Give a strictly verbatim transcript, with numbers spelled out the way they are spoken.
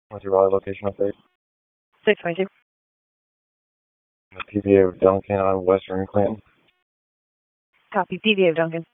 What's your Raleigh location update? six twenty-two. The P V A of Duncan on Western Clinton. Copy, P V A of Duncan.